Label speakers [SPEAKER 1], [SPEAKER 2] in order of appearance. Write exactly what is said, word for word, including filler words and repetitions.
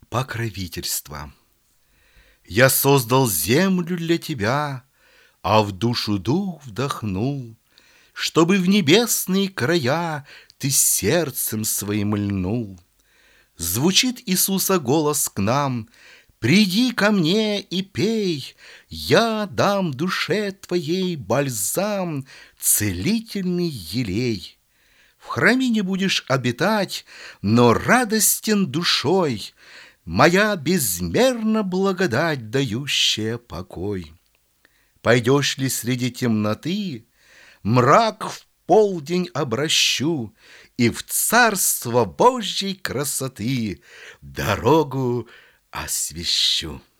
[SPEAKER 1] Покровительство. Я создал землю для тебя, а в душу дух вдохнул, чтобы в небесные края ты сердцем своим льнул. Звучит Иисуса голос к нам: «Приди ко мне и пей, я дам душе твоей бальзам, целительный елей». В храме не будешь обитать, но радостен душой, моя безмерно благодать, дающая покой. Пойдешь ли среди темноты, мрак в полдень обращу и в царство Божьей красоты дорогу освещу.